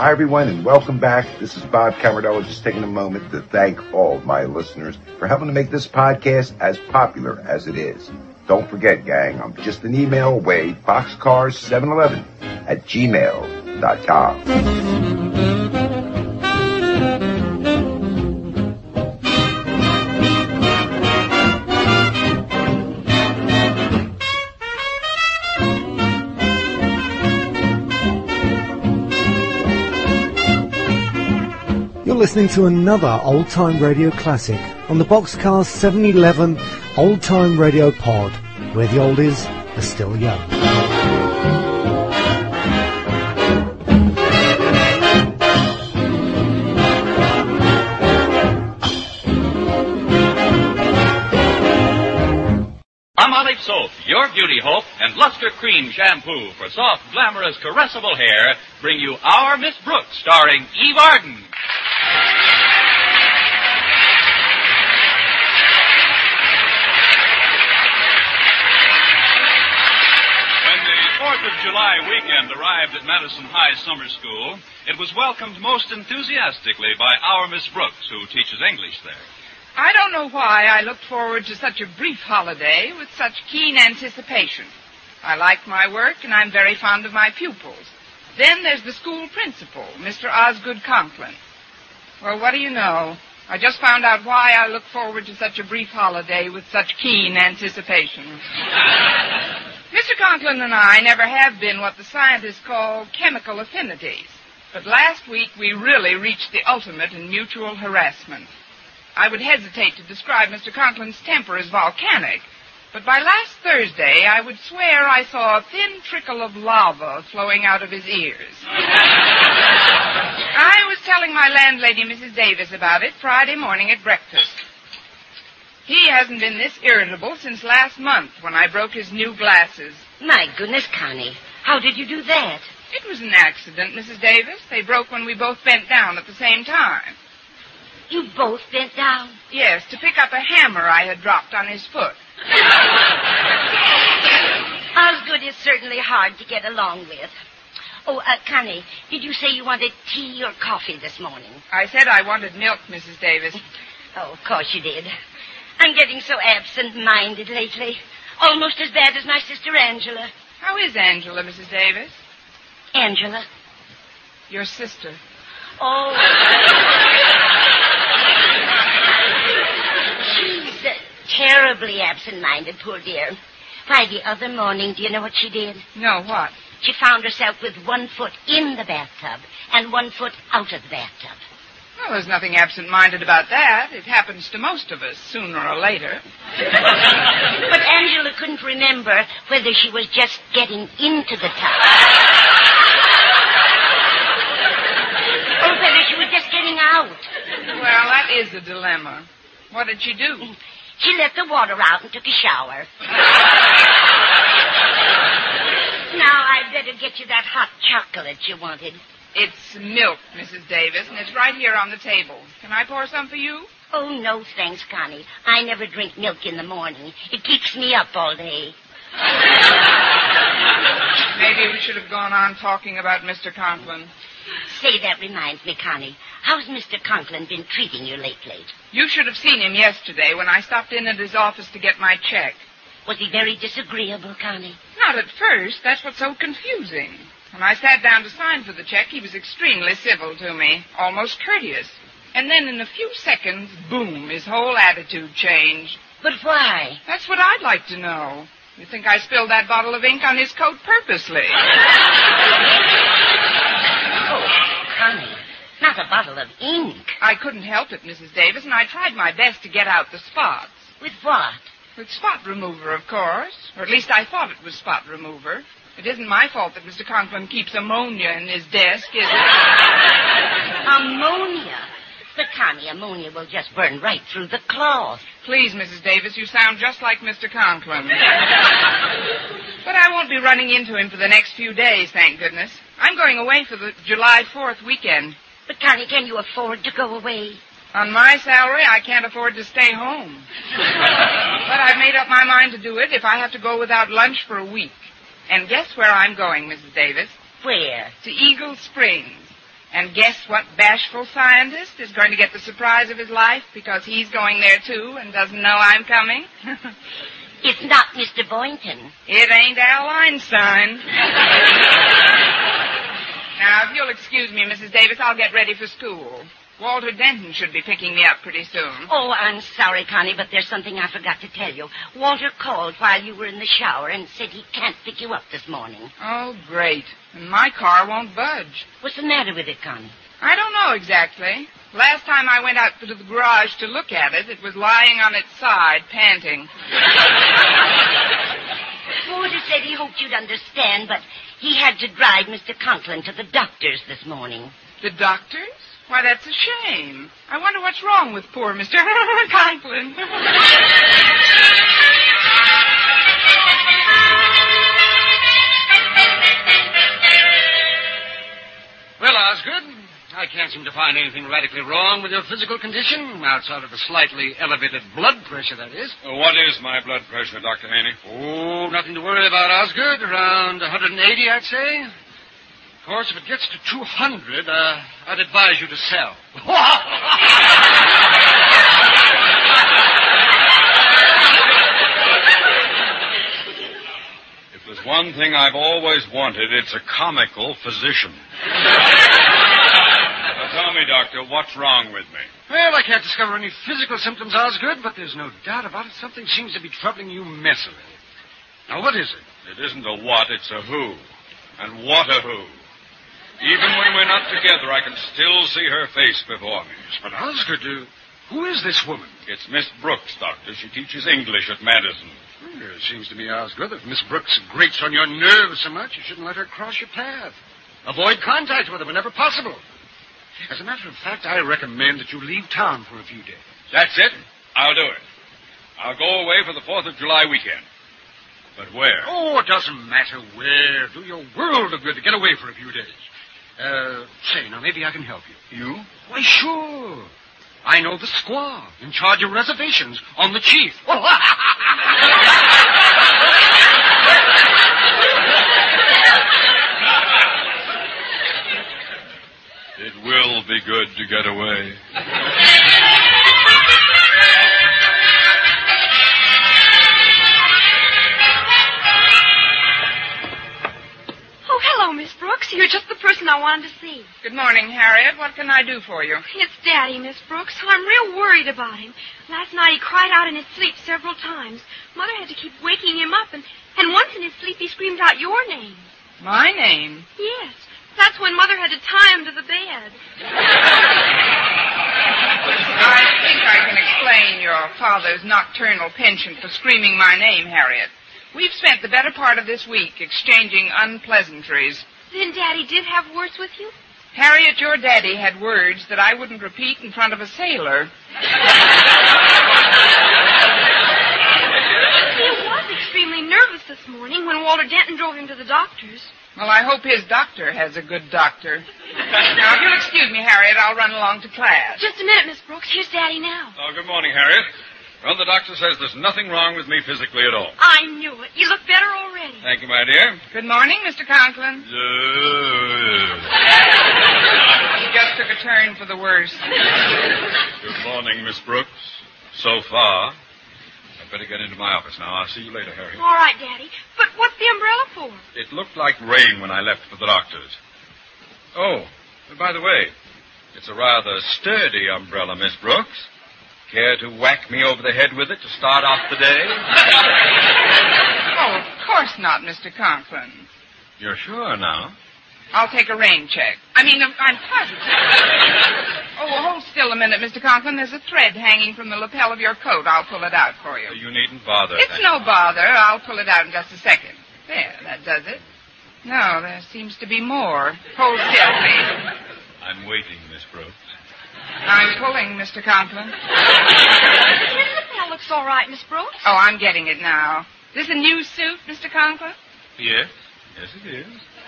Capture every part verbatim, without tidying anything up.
Hi, everyone, and welcome back. This is Bob Camarillo, just taking a moment to thank all of my listeners for helping to make this podcast as popular as it is. Don't forget, gang, I'm just an email away, boxcars seven eleven at gmail dot com. Listening to another Old Time Radio classic on the Boxcars seven eleven Old Time Radio Pod, where the oldies are still young. Palmolive Soap, your beauty hope, and Luster Cream Shampoo for soft, glamorous, caressable hair bring you Our Miss Brooks, starring Eve Arden. fourth of July weekend arrived at Madison High Summer School, it was welcomed most enthusiastically by our Miss Brooks, who teaches English there. I don't know why I looked forward to such a brief holiday with such keen anticipation. I like my work, and I'm very fond of my pupils. Then there's the school principal, Mister Osgood Conklin. Well, what do you know? I just found out why I look forward to such a brief holiday with such keen anticipation. Mister Conklin and I never have been what the scientists call chemical affinities. But last week we really reached the ultimate in mutual harassment. I would hesitate to describe Mister Conklin's temper as volcanic, but by last Thursday I would swear I saw a thin trickle of lava flowing out of his ears. I was telling my landlady, Missus Davis, about it Friday morning at breakfast. He hasn't been this irritable since last month when I broke his new glasses. My goodness, Connie, how did you do that? It was an accident, Missus Davis. They broke when we both bent down at the same time. You both bent down? Yes, to pick up a hammer I had dropped on his foot. Osgood is certainly hard to get along with. Oh, uh, Connie, did you say you wanted tea or coffee this morning? I said I wanted milk, Missus Davis. Oh, of course you did. I'm getting so absent-minded lately. Almost as bad as my sister Angela. How is Angela, Missus Davis? Angela? Your sister. Oh. She's uh, terribly absent-minded, poor dear. Why, the other morning, do you know what she did? No, what? She found herself with one foot in the bathtub and one foot out of the bathtub. Well, there's nothing absent-minded about that. It happens to most of us, sooner or later. But Angela couldn't remember whether she was just getting into the tub or whether she was just getting out. Well, that is a dilemma. What did she do? She let the water out and took a shower. Now, I'd better get you that hot chocolate you wanted. It's milk, Missus Davis, and it's right here on the table. Can I pour some for you? Oh, no, thanks, Connie. I never drink milk in the morning. It keeps me up all day. Maybe we should have gone on talking about Mister Conklin. Say, that reminds me, Connie. How's Mister Conklin been treating you lately? You should have seen him yesterday when I stopped in at his office to get my check. Was he very disagreeable, Connie? Not at first. That's what's so confusing. When I sat down to sign for the check, he was extremely civil to me, almost courteous. And then in a few seconds, boom, his whole attitude changed. But why? That's what I'd like to know. You think I spilled that bottle of ink on his coat purposely? Oh, Connie, not a bottle of ink. I couldn't help it, Missus Davis, and I tried my best to get out the spots. With what? With spot remover, of course. Or at least I thought it was spot remover. It isn't my fault that Mister Conklin keeps ammonia in his desk, is it? Ammonia? But, Connie, ammonia will just burn right through the cloth. Please, Missus Davis, you sound just like Mister Conklin. But I won't be running into him for the next few days, thank goodness. I'm going away for the July fourth weekend. But, Connie, can you afford to go away? On my salary, I can't afford to stay home. But I've made up my mind to do it if I have to go without lunch for a week. And guess where I'm going, Missus Davis? Where? To Eagle Springs. And guess what bashful scientist is going to get the surprise of his life because he's going there, too, and doesn't know I'm coming? It's not Mister Boynton. It ain't Al Einstein. Now, if you'll excuse me, Missus Davis, I'll get ready for school. Walter Denton should be picking me up pretty soon. Oh, I'm sorry, Connie, but there's something I forgot to tell you. Walter called while you were in the shower and said he can't pick you up this morning. Oh, great. And my car won't budge. What's the matter with it, Connie? I don't know exactly. Last time I went out to the garage to look at it, it was lying on its side, panting. Walter said he hoped you'd understand, but he had to drive Mister Conklin to the doctor's this morning. The doctor's? Why, that's a shame. I wonder what's wrong with poor Mister Conklin. Well, Osgood, I can't seem to find anything radically wrong with your physical condition, outside of a slightly elevated blood pressure, that is. Uh, what is my blood pressure, Doctor Haney? Oh, nothing to worry about, Osgood. Around one hundred eighty, I'd say. Of course, if it gets to two hundred, uh, I'd advise you to sell. If there's one thing I've always wanted, it's a comical physician. Now tell me, Doctor, what's wrong with me? Well, I can't discover any physical symptoms, Osgood, but there's no doubt about it. Something seems to be troubling you mentally. Now, what is it? It isn't a what, it's a who. And what a who. Even when we're not together, I can still see her face before me. But, Osgood, uh, who is this woman? It's Miss Brooks, Doctor. She teaches English at Madison. Well, it seems to me, Osgood, if Miss Brooks grates on your nerves so much, you shouldn't let her cross your path. Avoid contact with her whenever possible. As a matter of fact, I recommend that you leave town for a few days. That's it. I'll do it. I'll go away for the fourth of July weekend. But where? Oh, it doesn't matter where. Do your world of good to get away for a few days. Uh, say, now, maybe I can help you. You? Why, sure. I know the squaw in charge of reservations on the Chief. It will be good to get away. Hello, Miss Brooks. You're just the person I wanted to see. Good morning, Harriet. What can I do for you? It's Daddy, Miss Brooks. I'm real worried about him. Last night he cried out in his sleep several times. Mother had to keep waking him up, and, and once in his sleep he screamed out your name. My name? Yes. That's when Mother had to tie him to the bed. I think I can explain your father's nocturnal penchant for screaming my name, Harriet. We've spent the better part of this week exchanging unpleasantries. Then Daddy did have words with you? Harriet, your daddy had words that I wouldn't repeat in front of a sailor. He was extremely nervous this morning when Walter Denton drove him to the doctor's. Well, I hope his doctor has a good doctor. Now, if you'll excuse me, Harriet, I'll run along to class. Just a minute, Miss Brooks. Here's Daddy now. Oh, good morning, Harriet. Well, the doctor says there's nothing wrong with me physically at all. I knew it. You look better already. Thank you, my dear. Good morning, Mister Conklin. He just took a turn for the worse. Good morning, Miss Brooks. So far. I'd better get into my office now. I'll see you later, Harriet. All right, Daddy. But what's the umbrella for? It looked like rain when I left for the doctor's. Oh, by the way, it's a rather sturdy umbrella, Miss Brooks. Care to whack me over the head with it to start off the day? Oh, of course not, Mister Conklin. You're sure now? I'll take a rain check. I mean, I'm positive. Oh, hold still a minute, Mister Conklin. There's a thread hanging from the lapel of your coat. I'll pull it out for you. You needn't bother. It's no bother. I'll pull it out in just a second. There, that does it. No, there seems to be more. Hold still, please. I'm waiting, Miss Brooks. I'm pulling, Mister Conklin. His lapel looks all right, Miss Brooks. Oh, I'm getting it now. This a new suit, Mister Conklin? Yes. Yes, it is.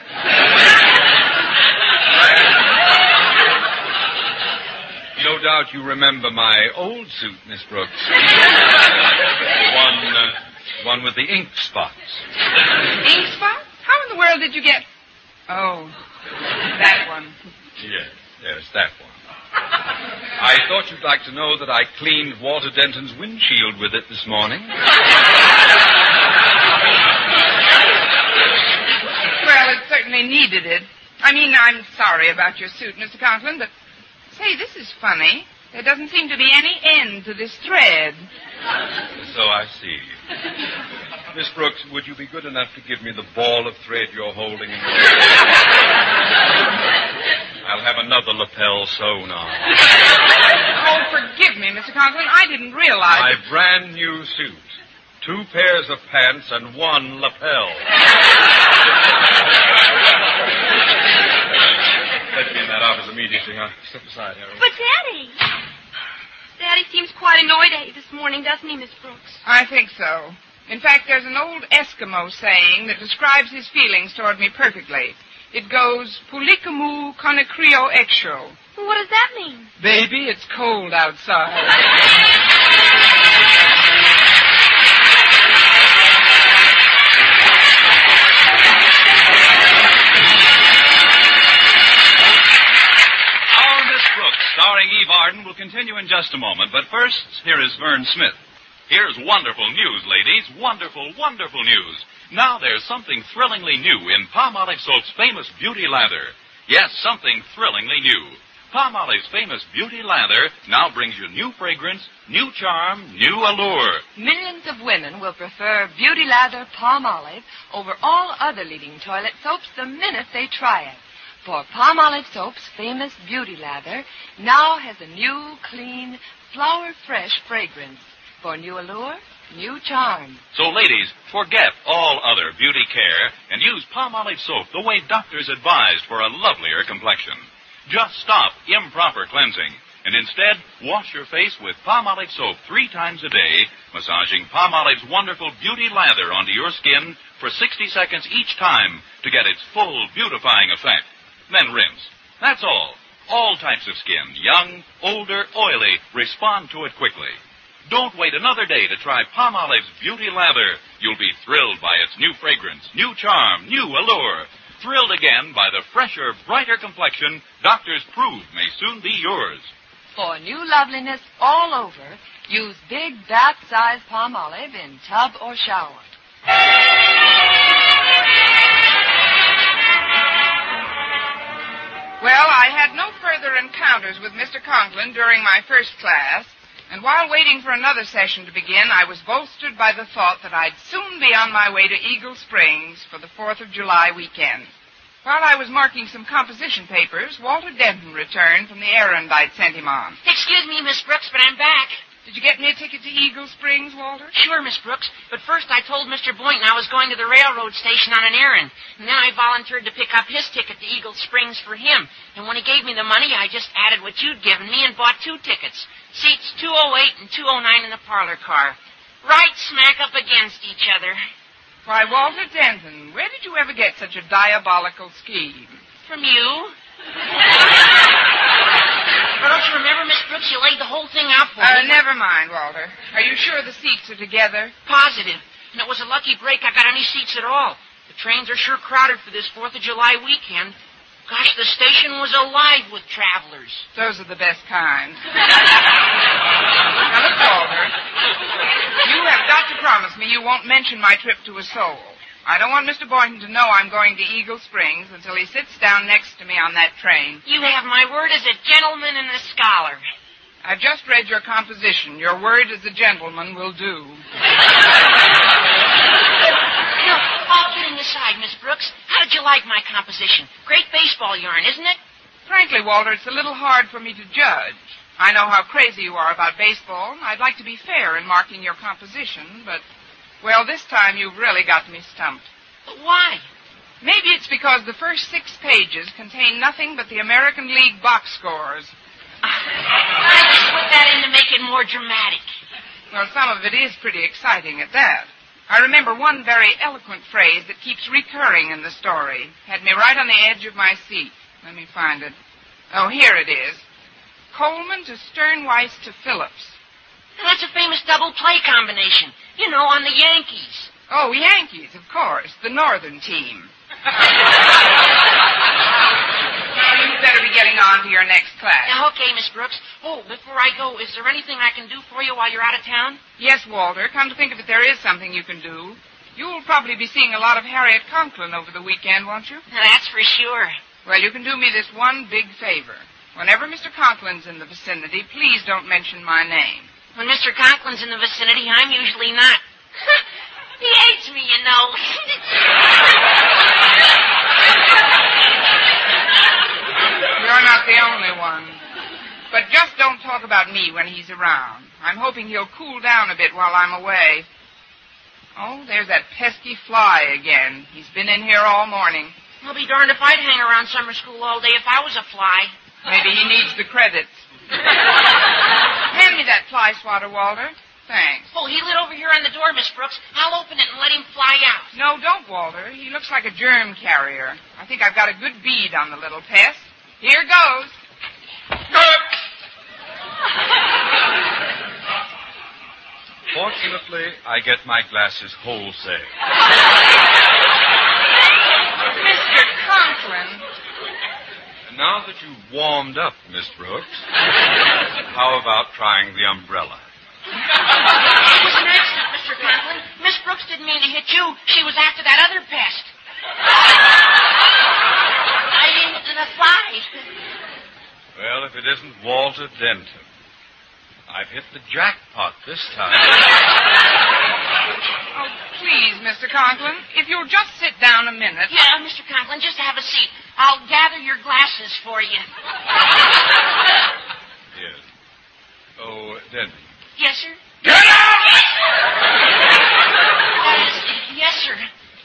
No doubt you remember my old suit, Miss Brooks. The one, uh, one with the ink spots. Ink spots? How in the world did you get... Oh, that one. Yes. Yes, that one. I thought you'd like to know that I cleaned Walter Denton's windshield with it this morning. Well, it certainly needed it. I mean, I'm sorry about your suit, Mister Conklin, but, say, this is funny. There doesn't seem to be any end to this thread. So I see. Miss Brooks, would you be good enough to give me the ball of thread you're holding in your hand? I'll have another lapel sewn on. Oh, forgive me, Mister Conklin. I didn't realize... My that... brand new suit. Two pairs of pants and one lapel. Let me in that office immediately. I'll step aside, Harold. But, Daddy... Daddy seems quite annoyed at you this morning, doesn't he, Miss Brooks? I think so. In fact, there's an old Eskimo saying that describes his feelings toward me perfectly. It goes, Pulikamu konekrio exo. Well, what does that mean? Baby, it's cold outside. Our Miss Brooks, starring Eve Arden, will continue in just a moment. But first, here is Vern Smith. Here's wonderful news, ladies. Wonderful, wonderful news. Now there's something thrillingly new in Palmolive Soap's famous beauty lather. Yes, something thrillingly new. Palmolive's famous beauty lather now brings you new fragrance, new charm, new allure. Millions of women will prefer Beauty Lather Palmolive over all other leading toilet soaps the minute they try it. For Palmolive Soap's famous Beauty Lather now has a new, clean, flower-fresh fragrance. For new allure, new charm. So, ladies, forget all other beauty care and use Palmolive soap the way doctors advised for a lovelier complexion. Just stop improper cleansing and instead wash your face with Palmolive soap three times a day, massaging Palmolive's wonderful beauty lather onto your skin for sixty seconds each time to get its full beautifying effect. Then rinse. That's all. All types of skin, young, older, oily, respond to it quickly. Don't wait another day to try Palmolive's Beauty Lather. You'll be thrilled by its new fragrance, new charm, new allure. Thrilled again by the fresher, brighter complexion doctors prove may soon be yours. For new loveliness all over, use big bath-size Palmolive in tub or shower. Well, I had no further encounters with Mister Conklin during my first class. And while waiting for another session to begin, I was bolstered by the thought that I'd soon be on my way to Eagle Springs for the fourth of July weekend. While I was marking some composition papers, Walter Denton returned from the errand I'd sent him on. Excuse me, Miss Brooks, but I'm back. Did you get me a ticket to Eagle Springs, Walter? Sure, Miss Brooks, but first I told Mister Boynton I was going to the railroad station on an errand, and then I volunteered to pick up his ticket to Eagle Springs for him. And when he gave me the money, I just added what you'd given me and bought two tickets. Seats two oh eight and two oh nine in the parlor car. Right smack up against each other. Why, Walter Denton, where did you ever get such a diabolical scheme? From you. But don't you remember, Miss Brooks, you laid the whole thing out for uh, me? Never mind, Walter. Are you sure the seats are together? Positive. And it was a lucky break I got any seats at all. The trains are sure crowded for this fourth of July weekend. Gosh, the station was alive with travelers. Those are the best kinds. Now, look, Walter, you have got to promise me you won't mention my trip to a soul. I don't want Mister Boynton to know I'm going to Eagle Springs until he sits down next to me on that train. You have my word as a gentleman and a scholar. I've just read your composition. Your word as a gentleman will do. No, all kidding aside, Miss Brooks, how did you like my composition? Great baseball yarn, isn't it? Frankly, Walter, it's a little hard for me to judge. I know how crazy you are about baseball. I'd like to be fair in marking your composition, but... Well, this time you've really got me stumped. But why? Maybe it's because the first six pages contain nothing but the American League box scores. I just put that in to make it more dramatic. Well, some of it is pretty exciting at that. I remember one very eloquent phrase that keeps recurring in the story. Had me right on the edge of my seat. Let me find it. Oh, here it is. Coleman to Sternweiss to Phillips. Now, that's a famous double play combination. You know, on the Yankees. Oh, Yankees, of course. The northern team. Now, you better be getting on to your next class. Now, okay, Miss Brooks. Oh, before I go, is there anything I can do for you while you're out of town? Yes, Walter. Come to think of it, there is something you can do. You'll probably be seeing a lot of Harriet Conklin over the weekend, won't you? Now, that's for sure. Well, you can do me this one big favor. Whenever Mister Conklin's in the vicinity, please don't mention my name. When Mister Conklin's in the vicinity, I'm usually not. He hates me, you know. You're not the only one. But just don't talk about me when he's around. I'm hoping he'll cool down a bit while I'm away. Oh, there's that pesky fly again. He's been in here all morning. I'll be darned if I'd hang around summer school all day if I was a fly. Maybe he needs the credits. Hand me that fly swatter, Walter. Thanks. Oh, he lit over here on the door, Miss Brooks. I'll open it and let him fly out. No, don't, Walter. He looks like a germ carrier. I think I've got a good bead on the little pest. Here goes. Fortunately, I get my glasses wholesale. Mister Conklin. Now that you've warmed up, Miss Brooks, how about trying the umbrella? It was an accident, Mister Conklin. Miss Brooks didn't mean to hit you. She was after that other pest. I mean, the fly. Well, if it isn't Walter Denton. I've hit the jackpot this time. Oh, please, Mister Conklin, if you'll just sit down a minute. Yeah, Mister Conklin, just have a seat. I'll gather your glasses for you. Yes. Oh, Denton. Yes, sir? Get out! Uh, yes, sir.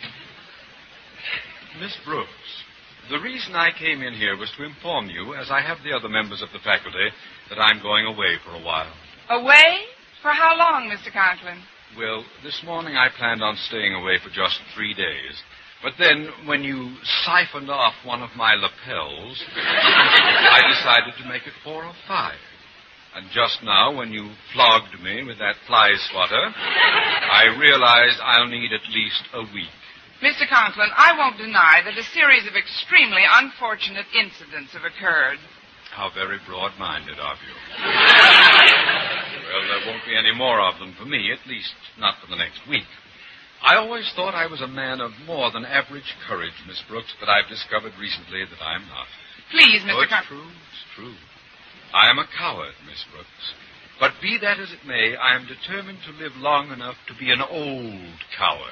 Miss Brooks, the reason I came in here was to inform you, as I have the other members of the faculty, that I'm going away for a while. Away? For how long, Mister Conklin? Well, this morning I planned on staying away for just three days. But then, when you siphoned off one of my lapels, I decided to make it four or five. And just now, when you flogged me with that fly swatter, I realized I'll need at least a week. Mister Conklin, I won't deny that a series of extremely unfortunate incidents have occurred. How very broad-minded of you. Well, there won't be any more of them for me, at least not for the next week. I always thought I was a man of more than average courage, Miss Brooks, but I've discovered recently that I'm not. Please, Oh, Mister it's Conklin. true, it's true. I am a coward, Miss Brooks. But be that as it may, I am determined to live long enough to be an old coward.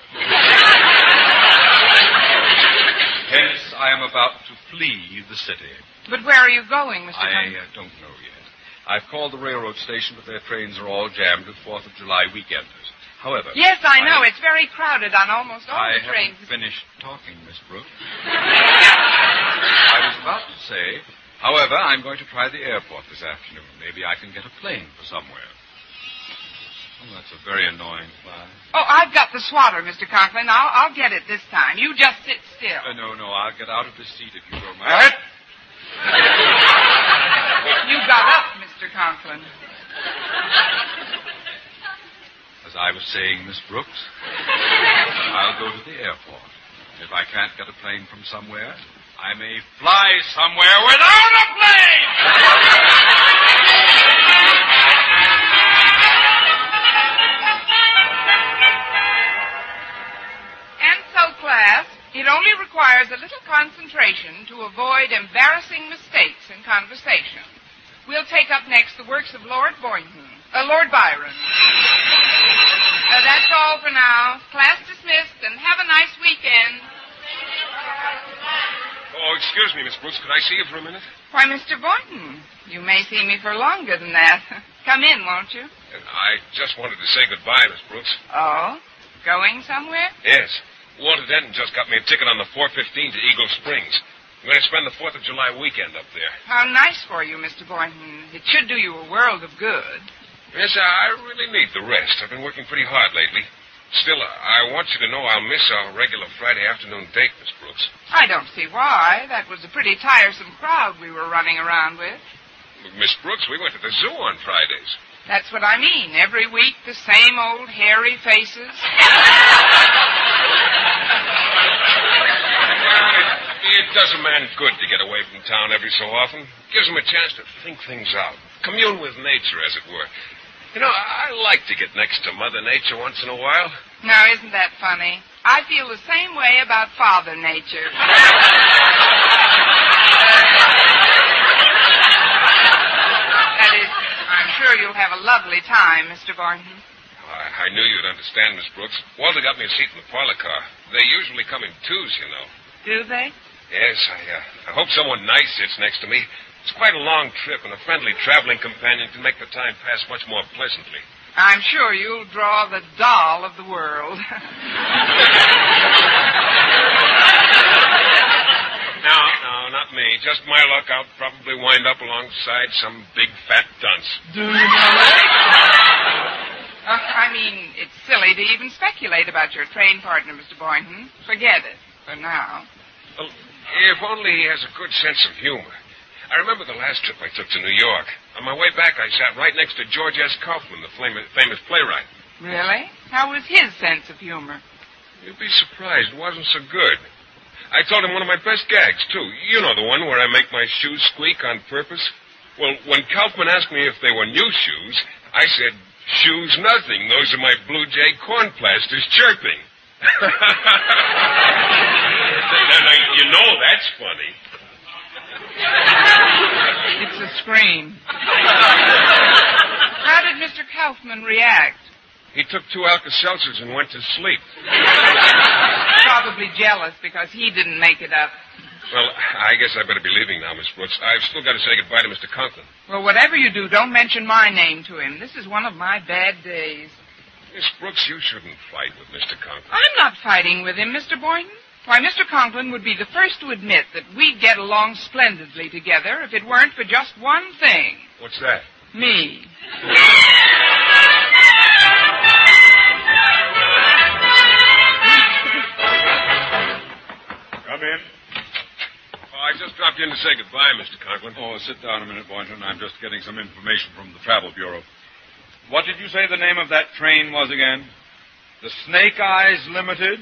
Hence, I am about to flee the city. But where are you going, Mister I Conklin? uh, don't know yet. I've called the railroad station, but their trains are all jammed with Fourth of July weekenders. However... Yes, I know. It's very crowded on almost all I the trains. haven't finished talking, Miss Brooks. I was about to say, however, I'm going to try the airport this afternoon. Maybe I can get a plane for somewhere. Oh, that's a very annoying fly. Oh, I've got the swatter, Mister Conklin. I'll, I'll get it this time. You just sit still. Uh, no, no, I'll get out of this seat if you don't mind. You got up, Mister Conklin. As I was saying, Miss Brooks, I'll go to the airport. If I can't get a plane from somewhere, I may fly somewhere without a plane! And so, class, it only requires a little concentration to avoid embarrassing mistakes in conversation. We'll take up next the works of Lord Boynton, uh, Lord Byron. Uh, that's all for now. Class dismissed, and have a nice weekend. Oh, excuse me, Miss Brooks. Could I see you for a minute? Why, Mister Boynton, you may see me for longer than that. Come in, won't you? I just wanted to say goodbye, Miss Brooks. Oh? Going somewhere? Yes. Walter Denton just got me a ticket on the four fifteen to Eagle Springs. I'm going to spend the fourth of July weekend up there. How nice for you, Mister Boynton. It should do you a world of good. Yes, I really need the rest. I've been working pretty hard lately. Still, I want you to know I'll miss our regular Friday afternoon date, Miss Brooks. I don't see why. That was a pretty tiresome crowd we were running around with. Miss Brooks, we went to the zoo on Fridays. That's what I mean. Every week, the same old hairy faces. Well, it, it does a man good to get away from town every so often. Gives him a chance to think things out. Commune with nature, as it were. You know, I like to get next to Mother Nature once in a while. Now, isn't that funny? I feel the same way about Father Nature. That is, I'm sure you'll have a lovely time, Mister Boynton. I, I knew you'd understand, Miss Brooks. Walter got me a seat in the parlor car. They usually come in twos, you know. Do they? Yes, I, uh, I hope someone nice sits next to me. It's quite a long trip, and a friendly traveling companion can make the time pass much more pleasantly. I'm sure you'll draw the doll of the world. No, no, not me. Just my luck. I'll probably wind up alongside some big fat dunce. Do you know that? Uh, I mean, it's silly to even speculate about your train partner, Mister Boynton. Forget it, for now. Well, if only he has a good sense of humor. I remember the last trip I took to New York. On my way back, I sat right next to George S. Kaufman, the famous playwright. Really? How was his sense of humor? You'd be surprised. It wasn't so good. I told him one of my best gags, too. You know the one where I make my shoes squeak on purpose? Well, when Kaufman asked me if they were new shoes, I said, shoes nothing. Those are my Blue Jay corn plasters chirping. Now, you know that's funny. It's a scream. How did Mister Kaufman react? He took two Alka-Seltzers and went to sleep. Probably jealous because he didn't make it up. Well, I guess I better be leaving now, Miss Brooks. I've still got to say goodbye to Mister Conklin. Well, whatever you do, don't mention my name to him. This is one of my bad days. Miss Brooks, you shouldn't fight with Mister Conklin. I'm not fighting with him, Mister Boynton. Why, Mister Conklin would be the first to admit that we'd get along splendidly together if it weren't for just one thing. What's that? Me. Come in. Oh, I just dropped in to say goodbye, Mister Conklin. Oh, sit down a minute, Boynton. I'm just getting some information from the Travel Bureau. What did you say the name of that train was again? The Snake Eyes Limited?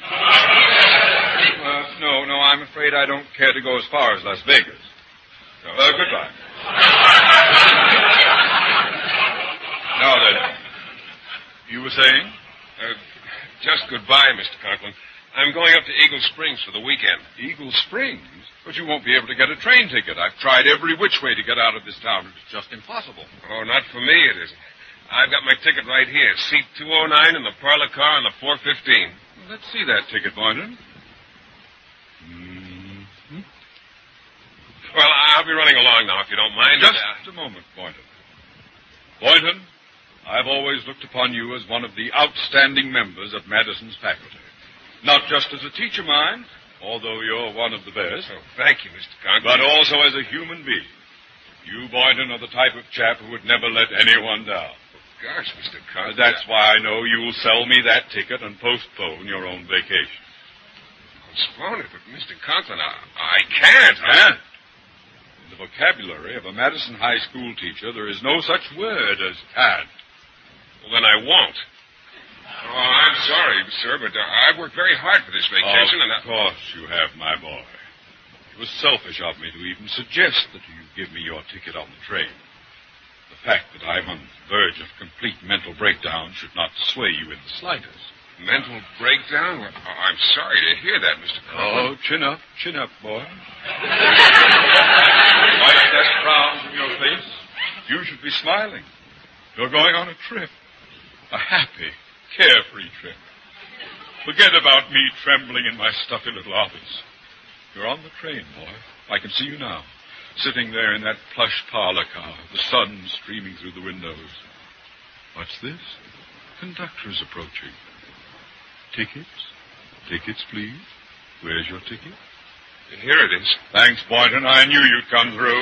Uh, no, no, I'm afraid I don't care to go as far as Las Vegas. Uh, goodbye. Now then, you were saying? Uh, just goodbye, Mister Conklin. I'm going up to Eagle Springs for the weekend. Eagle Springs? But you won't be able to get a train ticket. I've tried every which way to get out of this town. It's just impossible. Oh, not for me, it isn't. I've got my ticket right here. Seat two oh nine in the parlor car on the four fifteen. Well, let's see that ticket, Boynton. Mm-hmm. Well, I'll be running along now, if you don't mind. Just uh, a moment, Boynton. Boynton, I've always looked upon you as one of the outstanding members of Madison's faculty. Not just as a teacher, mind, although you're one of the best. Oh, thank you, Mister Conklin. But also as a human being. You, Boynton, are the type of chap who would never let anyone down. Gosh, Mister Conklin. Uh, that's why I know you'll sell me that ticket and postpone your own vacation. Postpone it? But, Mister Conklin, I, I can't. I Can't? In the vocabulary of a Madison High School teacher, there is no such word as can't. Well, then I won't. Oh, I'm sorry, sir, but uh, I've worked very hard for this vacation, of and I... Of course you have, my boy. It was selfish of me to even suggest that you give me your ticket on the train. The fact that I'm on the verge of complete mental breakdown should not sway you in the slightest. Mental breakdown? Well, oh, I'm sorry to hear that, Mister Conklin. Oh, chin up, chin up, boy. Wipe that frown from your face. You should be smiling. You're going on a trip. A happy, carefree trip. Forget about me trembling in my stuffy little office. You're on the train, boy. I can see you now, sitting there in that plush parlor car, the sun streaming through the windows. What's this? Conductor's approaching. Tickets? Tickets, please. Where's your ticket? Here it is. Thanks, Boynton. I knew you'd come through.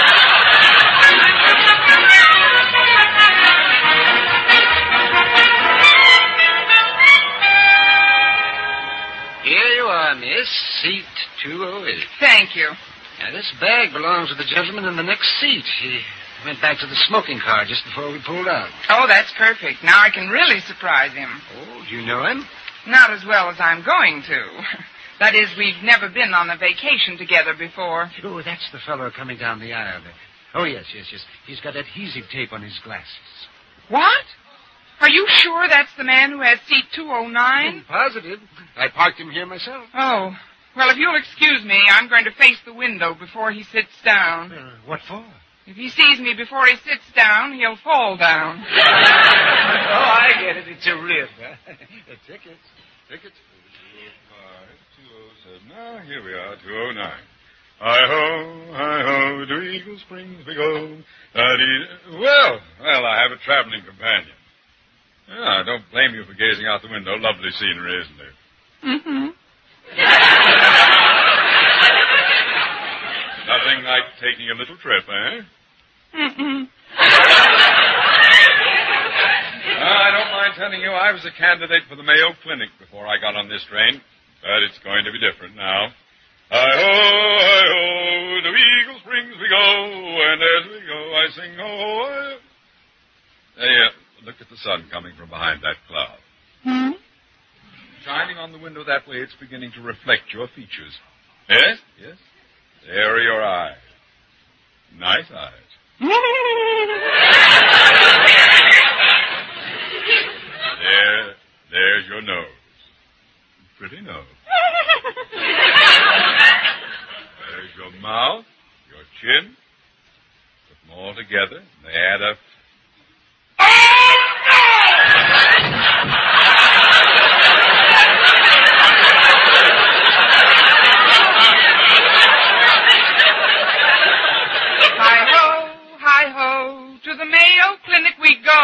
Here you are, miss. Seat two oh eight. Thank you. Now, this bag belongs to the gentleman in the next seat. He went back to the smoking car just before we pulled out. Oh, that's perfect. Now I can really surprise him. Oh, do you know him? Not as well as I'm going to. That is, we've never been on a vacation together before. Oh, that's the fellow coming down the aisle there. Oh, yes, yes, yes. He's got adhesive tape on his glasses. What? Are you sure that's the man who has seat two oh nine? I'm positive. I parked him here myself. Oh. Well, if you'll excuse me, I'm going to face the window before he sits down. Uh, what for? If he sees me before he sits down, he'll fall down. Oh, I get it. It's a rib. Huh? The tickets. Tickets. two oh five, two oh seven. Now, here we are, two oh nine. Hi-ho, hi-ho, to Eagle Springs we go. Da-dee. Well, well, I have a traveling companion. Yeah, I don't blame you for gazing out the window. Lovely scenery, isn't it? Mm-hmm. Nothing like taking a little trip, eh? Mm-mm. I don't mind telling you I was a candidate for the Mayo Clinic before I got on this train. But it's going to be different now. Hi-ho, hi-ho, to Eagle Springs we go, and as we go I sing, oh, hi-ho. Hey, uh, look at the sun coming from behind that cloud. Hmm? Shining on the window that way, it's beginning to reflect your features. Yes? Yes. There are your eyes. Nice eyes. there, there's your nose. Pretty nose. There's your mouth, your chin. Put them all together, and they add up. Hi-ho, hi-ho, to the Mayo Clinic we go.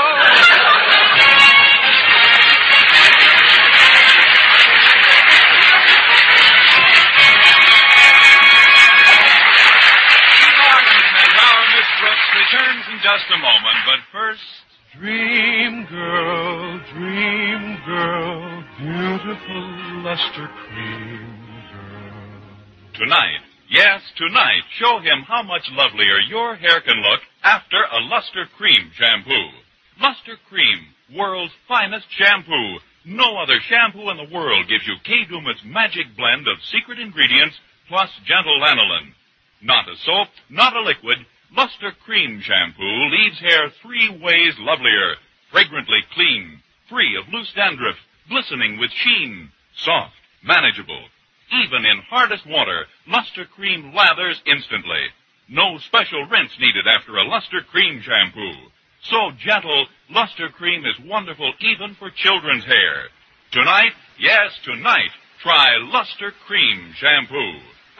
Returns in just a moment, but first... Dream girl, dream girl, beautiful luster cream girl. Tonight, yes, tonight, show him how much lovelier your hair can look after a Luster Cream shampoo. Luster Cream, world's finest shampoo. No other shampoo in the world gives you K-Dumit's magic blend of secret ingredients plus gentle lanolin. Not a soap, not a liquid. Luster Cream Shampoo leaves hair three ways lovelier, fragrantly clean, free of loose dandruff, glistening with sheen, soft, manageable. Even in hardest water, Luster Cream lathers instantly. No special rinse needed after a Luster Cream Shampoo. So gentle, Luster Cream is wonderful even for children's hair. Tonight, yes, tonight, try Luster Cream Shampoo.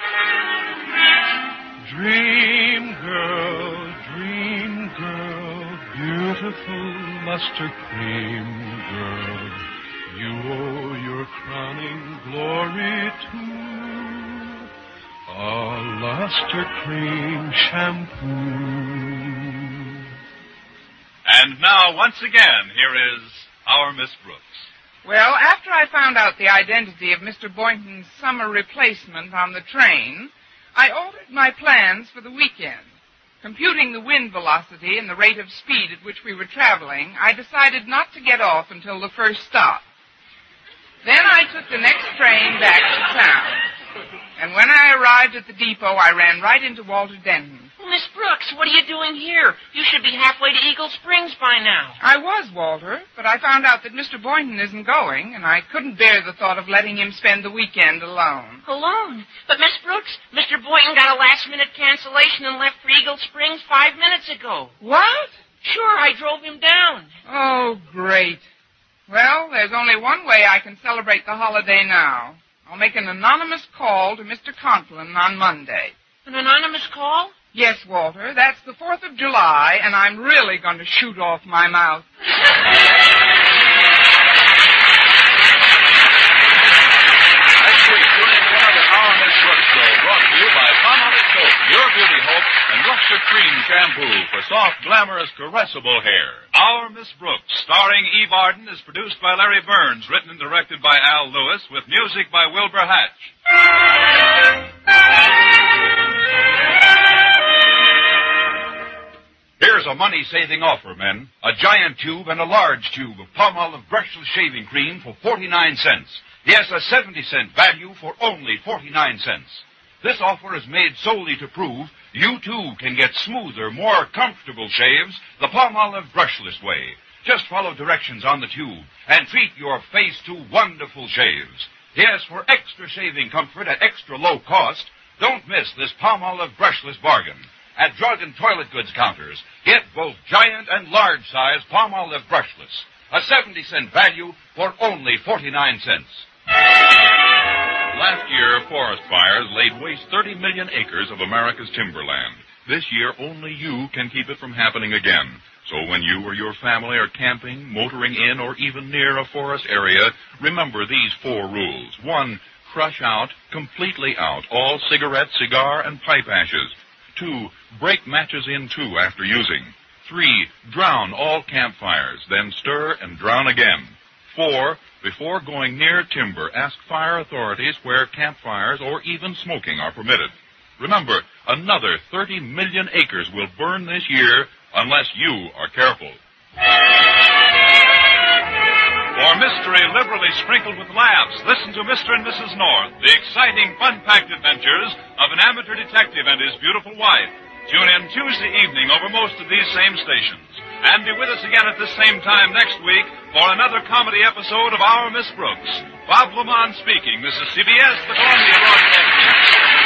Dream girl, dream girl, beautiful luster cream girl, you owe your crowning glory to a luster cream shampoo. And now, once again, here is our Miss Brooks. Well, after I found out the identity of Mister Boynton's summer replacement on the train, I altered my plans for the weekend. Computing the wind velocity and the rate of speed at which we were traveling, I decided not to get off until the first stop. Then I took the next train back to town. And when I arrived at the depot, I ran right into Walter Denton. Well, Miss Brooks, what are you doing here? You should be halfway to Eagle Springs by now. I was, Walter, but I found out that Mister Boynton isn't going, and I couldn't bear the thought of letting him spend the weekend alone. Alone? But, Miss Brooks, Mister Boynton got a last-minute cancellation and left for Eagle Springs five minutes ago. What? Sure, I drove him down. Oh, great. Well, there's only one way I can celebrate the holiday now. I'll make an anonymous call to Mister Conklin on Monday. An anonymous call? Yes, Walter. That's the fourth of July, and I'm really going to shoot off my mouth. Next week, tune in to another Our Miss Brooks show brought to you by Palmolive Soap, Your Beauty Hope, and Luster Cream Shampoo for soft, glamorous, caressable hair. Our Miss Brooks, starring Eve Arden, is produced by Larry Burns, written and directed by Al Lewis, with music by Wilbur Hatch. Here's a money-saving offer, men. A giant tube and a large tube of Palmolive brushless shaving cream for forty-nine cents. Yes, a seventy cent value for only forty-nine cents. This offer is made solely to prove you too can get smoother, more comfortable shaves the Palmolive brushless way. Just follow directions on the tube and treat your face to wonderful shaves. Yes, for extra shaving comfort at extra low cost, don't miss this Palmolive brushless bargain. At drug and toilet goods counters, get both giant and large size Palmolive brushless. A seventy cent value for only forty-nine cents. Last year, forest fires laid waste thirty million acres of America's timberland. This year, only you can keep it from happening again. So when you or your family are camping, motoring in, or even near a forest area, remember these four rules. One, crush out, completely out, all cigarette, cigar, and pipe ashes. Two, break matches in two after using. Three, drown all campfires, then stir and drown again. Four, before going near timber, ask fire authorities where campfires or even smoking are permitted. Remember, another thirty million acres will burn this year unless you are careful. For mystery liberally sprinkled with laughs, listen to Mister and Missus North, the exciting, fun-packed adventures of an amateur detective and his beautiful wife. Tune in Tuesday evening over most of these same stations. And be with us again at this same time next week for another comedy episode of Our Miss Brooks. Bob Lamont speaking. This is C B S, the Columbia Broadcasting.